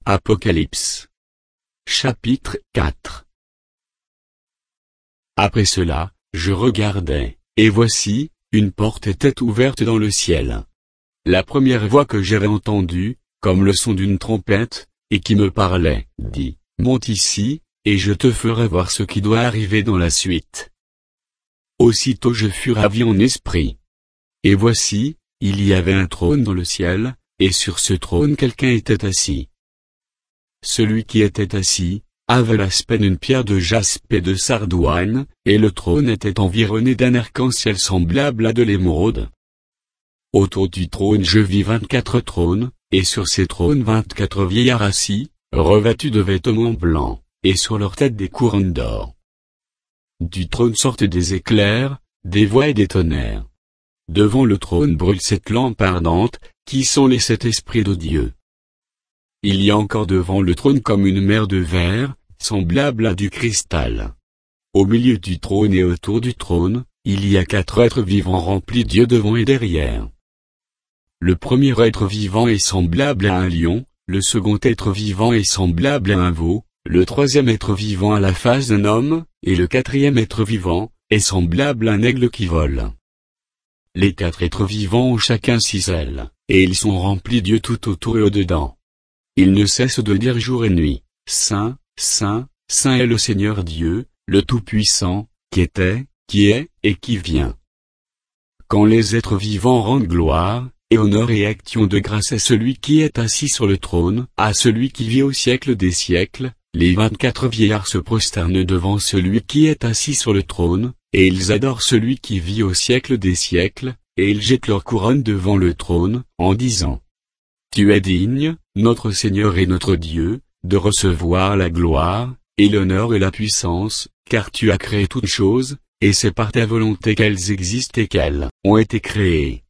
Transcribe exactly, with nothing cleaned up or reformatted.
Apocalypse. Chapitre quatre. Après cela, je regardai, et voici, une porte était ouverte dans le ciel. La première voix que j'avais entendue, comme le son d'une trompette, et qui me parlait, dit, « Monte ici, et je te ferai voir ce qui doit arriver dans la suite. » Aussitôt je fus ravi en esprit. Et voici, il y avait un trône dans le ciel, et sur ce trône quelqu'un était assis. Celui qui était assis, avait l'aspect d'une pierre de jaspe et de sardoine, et le trône était environné d'un arc-en-ciel semblable à de l'émeraude. Autour du trône je vis vingt-quatre trônes, et sur ces trônes vingt-quatre vieillards assis, revêtus de vêtements blancs, et sur leurs têtes des couronnes d'or. Du trône sortent des éclairs, des voix et des tonnerres. Devant le trône brûle sept lampes ardentes, qui sont les sept esprits de Dieu. Il y a encore devant le trône comme une mer de verre, semblable à du cristal. Au milieu du trône et autour du trône, il y a quatre êtres vivants remplis d'yeux devant et derrière. Le premier être vivant est semblable à un lion, le second être vivant est semblable à un veau, le troisième être vivant a la face d'un homme, et le quatrième être vivant, est semblable à un aigle qui vole. Les quatre êtres vivants ont chacun six ailes, et ils sont remplis d'yeux tout autour et au-dedans. Ils ne cessent de dire jour et nuit, « Saint, Saint, Saint est le Seigneur Dieu, le Tout-Puissant, qui était, qui est, et qui vient. » Quand les êtres vivants rendent gloire, et honneur et action de grâce à celui qui est assis sur le trône, à celui qui vit au siècle des siècles, les vingt-quatre vieillards se prosternent devant celui qui est assis sur le trône, et ils adorent celui qui vit au siècle des siècles, et ils jettent leur couronne devant le trône, en disant, « Tu es digne, notre Seigneur et notre Dieu, de recevoir la gloire, et l'honneur et la puissance, car tu as créé toutes choses, et c'est par ta volonté qu'elles existent et qu'elles ont été créées.